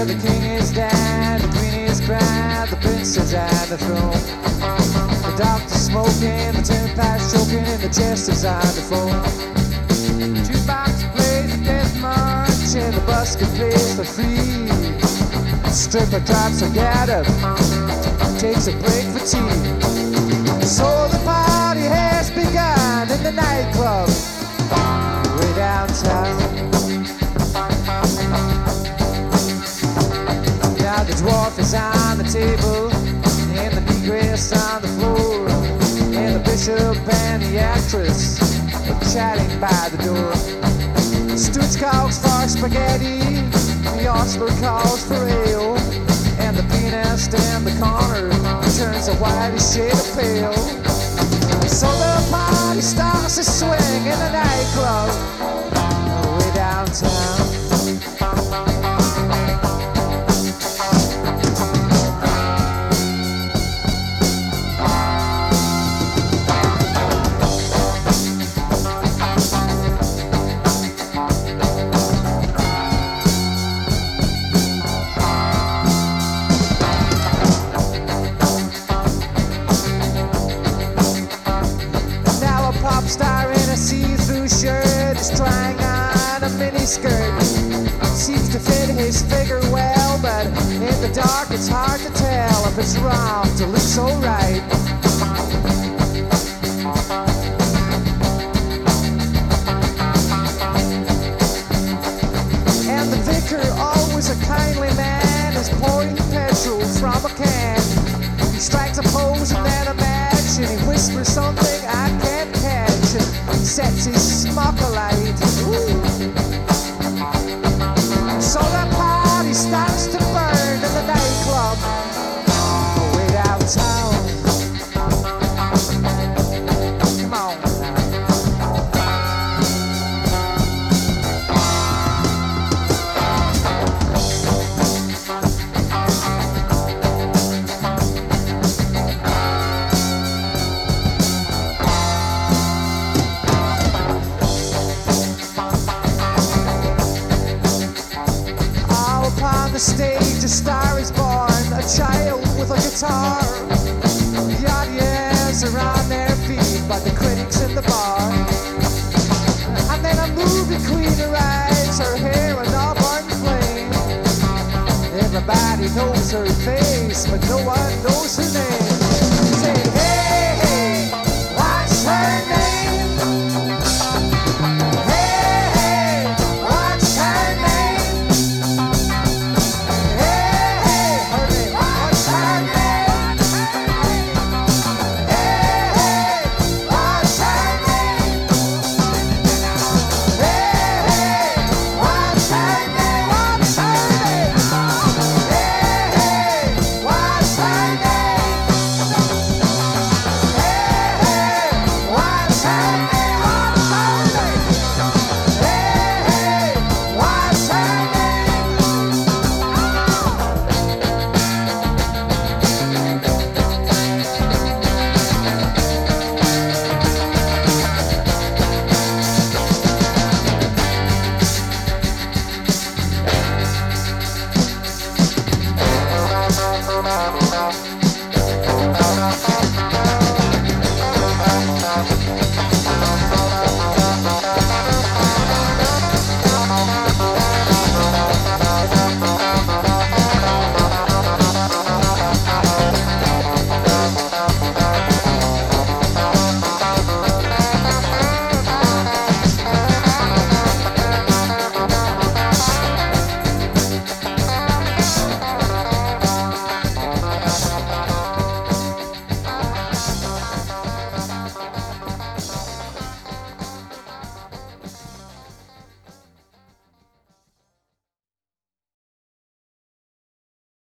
where the king is dead, the queen is crowned, the prince is at the throne. The doctor's smoking, the tin pat's choking, and the jester's on the phone. Jukebox plays the death march, and the busket plays for free. The stripper drops her get up, takes a break for tea. So the party has begun in the nightclub way downtown. Now the dwarf is on the table, and the negress on the floor, and the bishop and the actress are chatting by the door. Stooge calls for spaghetti, the ostler calls for ale, and the pianist in the corner turns a whitish shade of pale. So the party starts to swing in the nightclub way downtown. Star in a see-through shirt is trying on a miniskirt. Seems to fit his figure well, but in the dark it's hard to tell if it's wrong to look so right. And the vicar, always a kindly man, is pouring petrol from a can. He strikes a pose and then a match, and he whispers something I can't catch. Sets his smock alight. So the party starts to burn in the nightclub way downtown. Come on on the stage, a star is born, a child with a guitar. The audience are on their feet, but the critics in the bar. And then a movie queen arrives, her hair an auburn flame. Everybody knows her face, but no one knows her name.